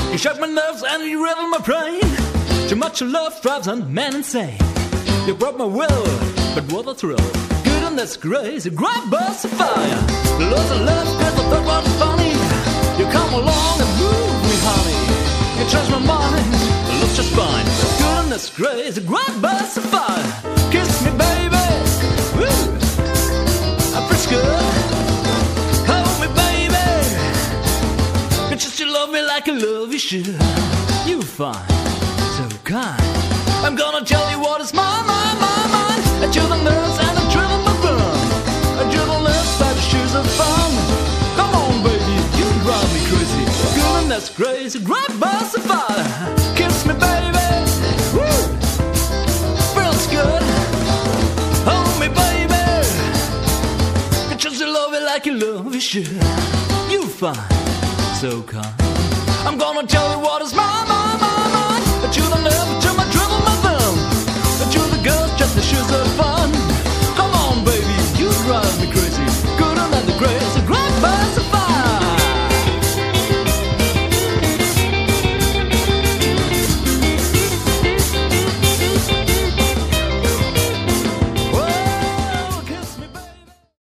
You shock my nerves and you rattle my brain. Too much love drives a man insane. You broke my will, but what a thrill. Goodness gracious, great burst of fire. Lots of love, cause I thought was funny. You come along and move me, honey. You change my mind, looks just fine. Goodness gracious, great burst of fire. Kiss me, baby. Woo. I feel good. Hold me, baby. Just you love me like I love you should. You fine, so kind. I'm gonna tell you what is mine. I chill the nerves and I'm drilling my thumb. I drill the nerves by the shoes of fun. Come on, baby, you drive me crazy. Goodness crazy, great burst of fire. Kiss me, baby. Woo. Feels good. Hold me, baby. Just you love me like you love you should. You fine, so kind. I'm gonna tell you what is